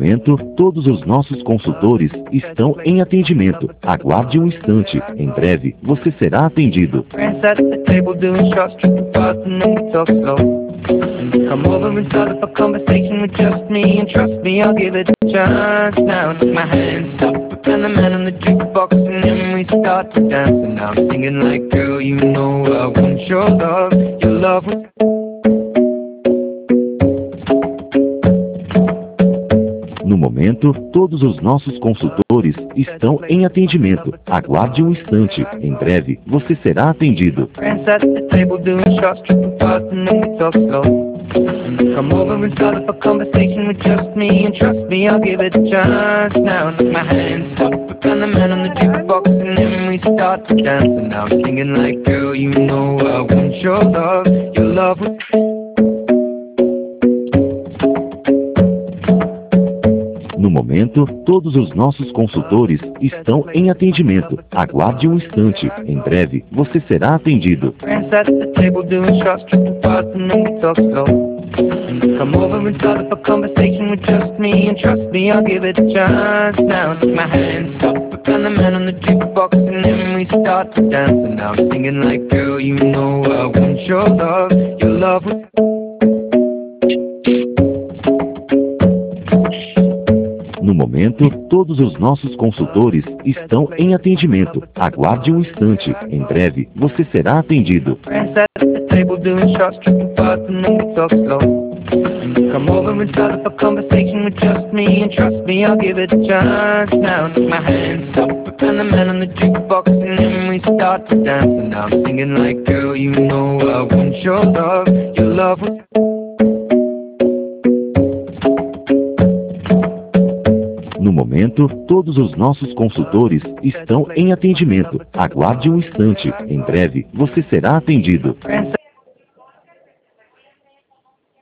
momento, todos os nossos consultores estão em atendimento. Aguarde um instante. Em breve, você será atendido. Come over and start up a conversation with just me, and trust me, I'll give it a chance. Now take my hands up and the man on the jukebox, and then we start to dance. And now I'm singing like, girl, you know I want your love. Your love was... No momento, todos os nossos consultores estão em atendimento. Aguarde um instante. Em breve, você será atendido. Come over and start up a conversation with just me, and trust me, I'll give it a chance. Now take my hands up and the man on the jukebox, and then we start to dance. And now I'm singing like, girl, you know I want your love. Your love was... No momento, todos os nossos consultores estão em atendimento. Aguarde um instante. Em breve, você será atendido. Come over and start up a conversation with just me, and trust me, I'll give it a chance. Now take my hands up and the man on the jukebox, and then we start to dance. And now I'm singing like, girl, you know I want your love. Your love was... No momento, todos os nossos consultores estão em atendimento. Aguarde um instante. Em breve, você será atendido. Come over and start up a conversation with just me, and trust me, I'll give it a chance. Now take my hands up and the man on the jukebox, and then we start to dance. And now I'm singing like, girl, you know I want your love. Your love was... No momento, todos os nossos consultores estão em atendimento. Aguarde um instante. Em breve, você será atendido.